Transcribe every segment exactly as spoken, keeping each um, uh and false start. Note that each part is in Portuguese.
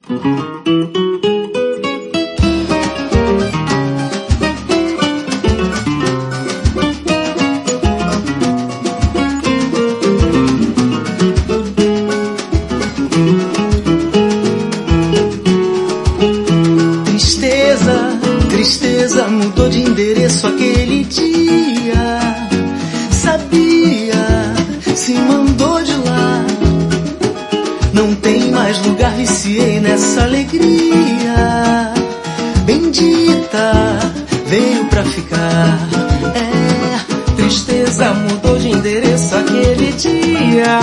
Tristeza, tristeza mudou de endereço aquele dia. Sabia, se mandou de lá. Não tem mais lugar, viciei nessa alegria. Bendita, veio pra ficar. É, tristeza mudou de endereço aquele dia.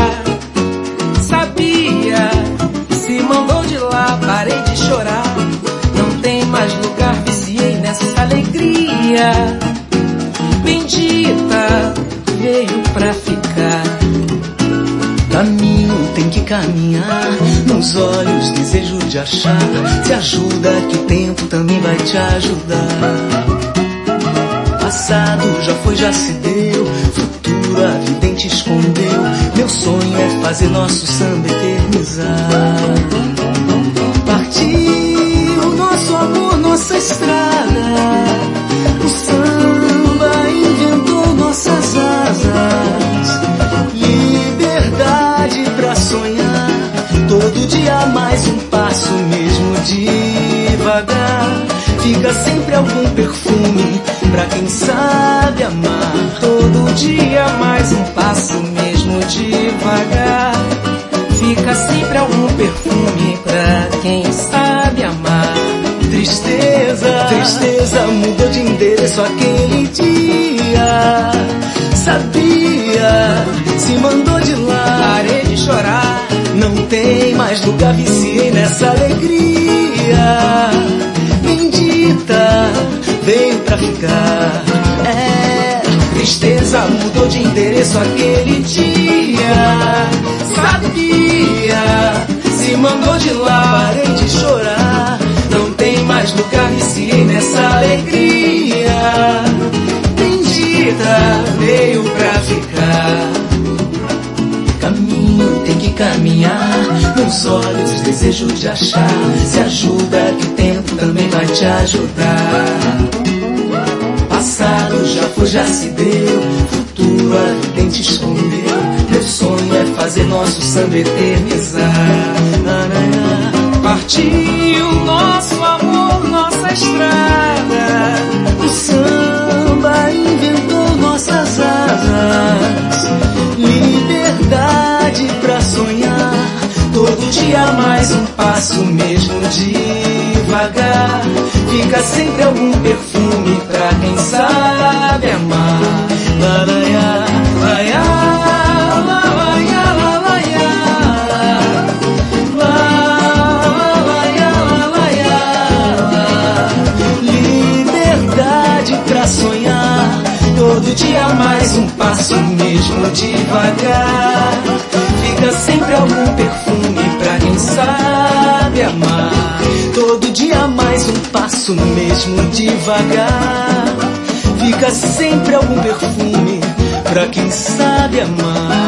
Sabia, se mandou de lá, parei de chorar. Não tem mais lugar, viciei nessa alegria. Bendita, veio pra ficar. Caminho tem que caminhar, nos olhos desejo de achar. Se ajuda que o tempo também vai te ajudar. Passado já foi, já se deu, futuro a vidente escondeu. Meu sonho é fazer nosso samba eternizar. Partiu nosso amor, nossa estrada. O samba inventou nossas asas. Liberdade pra sonhar. Todo dia mais um passo, mesmo devagar. Fica sempre algum perfume pra quem sabe amar. Todo dia mais um passo, mesmo devagar. Fica sempre algum perfume pra quem sabe amar. Tristeza, tristeza mudou de endereço aquele dia. Sabia, se mandou de lá. Parei de chorar, não tem mais lugar, viciei nessa alegria. Bendita, veio pra ficar. É, tristeza mudou de endereço aquele dia. Sabia, se mandou de lá. Parei de chorar, não tem mais lugar, viciei nessa alegria. Bendita, veio pra ficar. Caminho tem que caminhar, nos olhos desejo de achar. Se ajuda que o tempo também vai te ajudar. Passado já foi, já se deu, futuro a vidente escondeu. Meu sonho é fazer nosso samba eternizar. Partiu nosso amor, nossa estrada. O samba inventou nossas asas. Liberdade pra sonhar. Todo dia mais um passo, mesmo devagar. Fica sempre algum perfume pra quem sabe amar. Lalaiá, laiá, lalaiá, lalaiá. Lalaiá, lalaiá. Liberdade pra sonhar. Todo dia mais um passo, mesmo devagar. Fica sempre algum perfume pra quem sabe amar. Todo dia mais um passo, mesmo devagar. Fica sempre algum perfume pra quem sabe amar.